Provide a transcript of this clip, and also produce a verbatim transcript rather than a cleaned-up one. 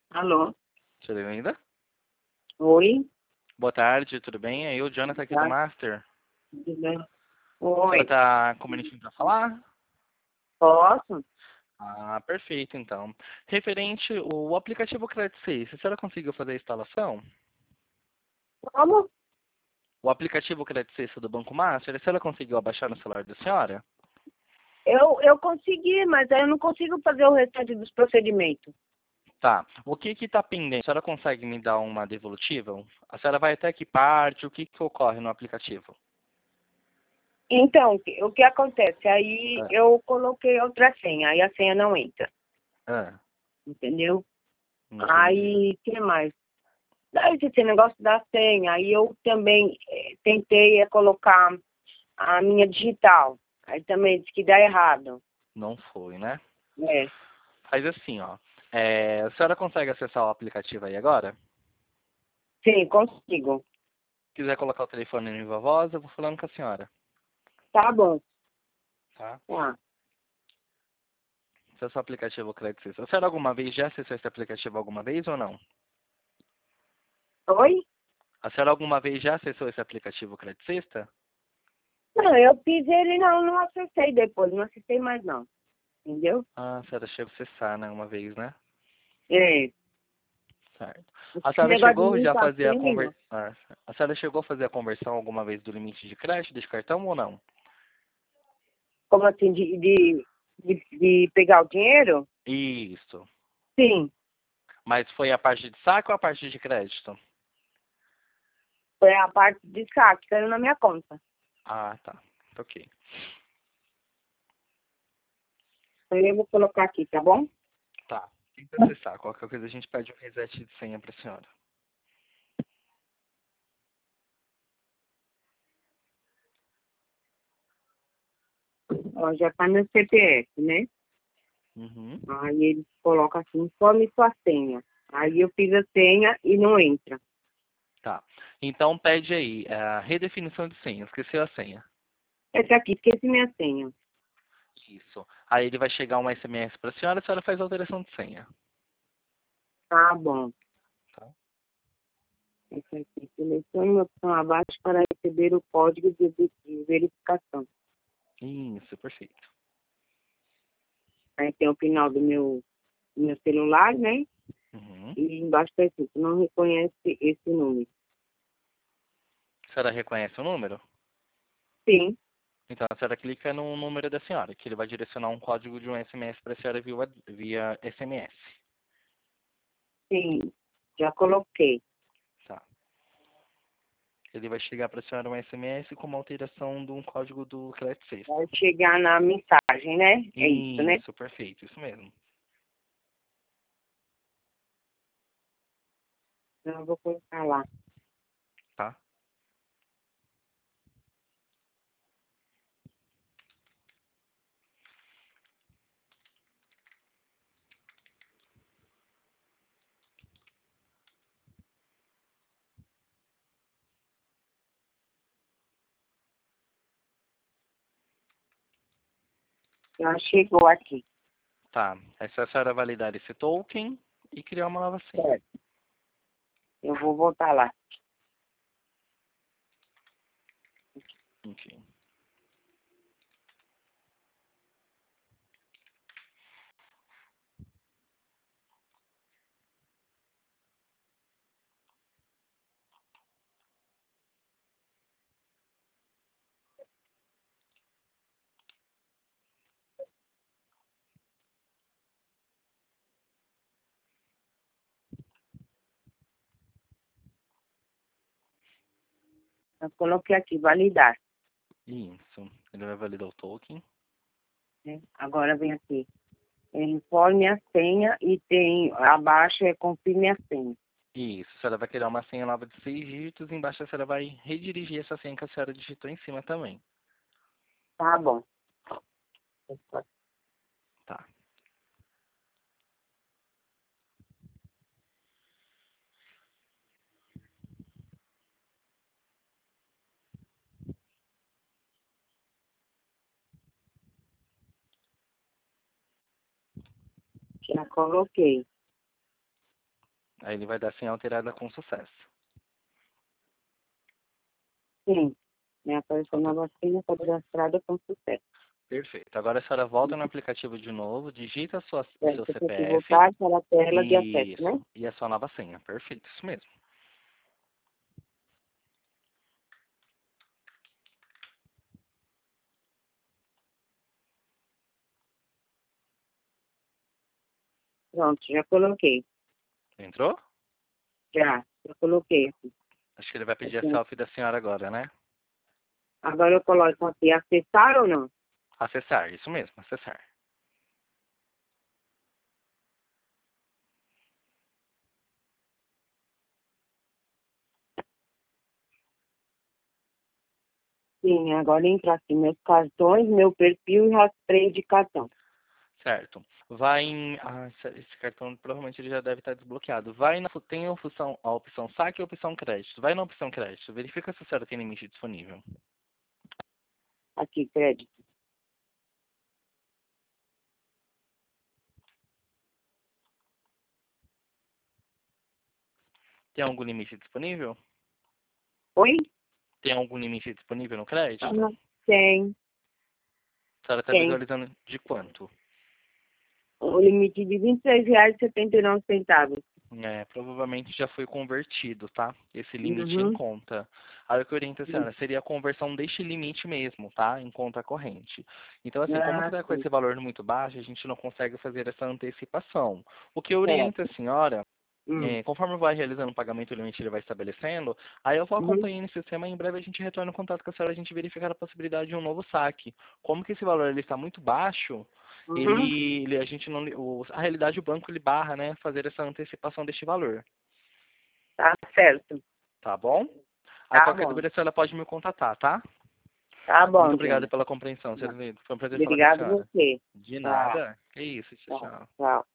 Alô? Tudo bem ainda? Oi? Boa tarde, tudo bem? É eu, Jonathan, aqui do Tá, Master. tudo bem? A senhora Oi, tá com um minutinho pra falar? posso? Ah, perfeito, então. Referente o aplicativo Credit seis, a senhora conseguiu fazer a instalação? Como? O aplicativo Credit seis do Banco Master, a senhora conseguiu abaixar no celular da senhora? Eu, eu consegui, mas aí eu não consigo fazer o restante dos procedimentos. Tá. O que que tá pendente? A senhora consegue me dar uma devolutiva? A senhora vai até que parte? O que que ocorre no aplicativo? Então, o que o que acontece? Aí Ah, eu coloquei outra senha, aí a senha não entra, ah, entendeu? entendi. Aí, o que mais? Daí esse negócio da senha, aí eu também eh, tentei eh, colocar a minha digital. Aí também disse que dá errado. Não foi, né? É, Faz assim, ó. É, a senhora consegue acessar o aplicativo aí agora? sim, consigo. Quiser colocar o telefone em viva voz, eu vou falando com a senhora, Tá bom. tá? Tá. Esse é o seu aplicativo Credit System. A senhora alguma vez já acessou esse aplicativo alguma vez ou não? Oi? A senhora alguma vez já acessou esse aplicativo Credit System? Não, eu fiz ele, não, não acessei depois, não acessei mais não, entendeu? Ah, a senhora chegou a acessar, né, uma vez, né? É, Certo. A esse senhora negócio de chegou já a muita fazer a senha, conversão... A senhora chegou a fazer a conversão alguma vez do limite de crédito desse cartão ou não? como assim, de, de, de, de pegar o dinheiro? Isso. Sim, Mas foi a parte de saque ou a parte de crédito? foi a parte de saque, caiu na minha conta. Ah, tá. Ok. Aí eu vou colocar aqui, tá bom? Tá. Tenta acessar. Qualquer coisa a gente pede um reset de senha pra senhora. Ó, já tá meu C P F, né? Uhum. Aí ele coloca assim, informe sua senha. Aí eu fiz a senha e não entra. Tá. Então pede aí, é, a redefinição de senha. Esqueceu a senha. Esse aqui, esqueci minha senha. Isso. Aí ele vai chegar um S M S para a senhora, a senhora faz a alteração de senha. Tá bom. Tá? Esse aqui, selecione uma opção abaixo para receber o código de de verificação. Isso, perfeito. Aí tem o final do meu, do meu celular, né? Uhum. E embaixo está escrito, não reconhece esse número. A senhora reconhece o número? Sim, Então a senhora clica no número da senhora, que ele vai direcionar um código de um S M S para a senhora via, via S M S. sim, já coloquei. Tá. Ele vai chegar para a senhora um S M S com uma alteração de um código do Credit Vai System. chegar na mensagem, né? É isso, né? Isso, perfeito, isso mesmo. Então eu vou colocar lá. Tá? Já chegou aqui. Tá. Aí se a senhora validar esse token e criar uma nova senha. Certo. Eu vou voltar lá. Enfim. Eu coloquei aqui, validar. Isso. Ele vai validar o token. Né? Agora vem aqui. É, informe a senha e tem abaixo é confirme a senha. Isso, a senhora vai criar uma senha nova de seis dígitos, embaixo a senhora vai redirigir essa senha que a senhora digitou em cima também. Tá bom. Tá. Já coloquei. Aí ele vai dar sim alterada com sucesso. Sim. Me apareceu Falta- nova senha cadastrada com sucesso. Perfeito. Agora a senhora volta no aplicativo de novo, digita a sua, o seu Certo, eu tenho que C P F. voltar para a tela de acesso, né? Isso. E a sua nova senha. Perfeito, isso mesmo. Pronto, já coloquei. Entrou? Já, já coloquei aqui. Acho que ele vai pedir a Assim, selfie da senhora agora, né? agora eu coloco aqui, acessar ou não? Acessar, isso mesmo, acessar. Sim, agora entra aqui meus cartões, meu perfil e rastreio de cartão. Certo. Vai em. Ah, esse esse cartão provavelmente ele já deve estar desbloqueado. Vai na. Tem a opção, a opção saque e a opção crédito. Vai na opção crédito. Verifica se a senhora tem limite disponível. Aqui, crédito. Tem algum limite disponível? Oi? Tem algum limite disponível no crédito? Ah, tem, A senhora está tem. visualizando de quanto? O limite de vinte e seis reais e setenta e nove centavos. É, provavelmente já foi convertido, tá? Esse limite em Uhum. conta. Aí o que eu oriento a senhora seria a conversão deste limite mesmo, tá? Em conta corrente. Então, assim, como Ah, está com sim. esse valor muito baixo, a gente não consegue fazer essa antecipação. O que eu oriento a Certo. senhora, Hum. é, conforme vai realizando o pagamento, o limite ele vai estabelecendo, aí eu vou Uhum. acompanhando esse sistema e em breve a gente retorna em contato com a senhora, a gente verificar a possibilidade de um novo saque. Como que esse valor ele está muito baixo, Uhum. ele, ele- a gente não, o, a realidade o banco ele barra, né, fazer essa antecipação deste valor. Tá certo. Tá bom? Aí Tá qualquer bom. dúvida, a senhora pode me contatar, tá? Tá Muito bom, obrigado Jana. pela compreensão, senhora Lindo. Foi um prazer falar com a Obrigado a senhora. você. De Tchau. nada. Que isso, tchau, Tchau. tchau. Tchau.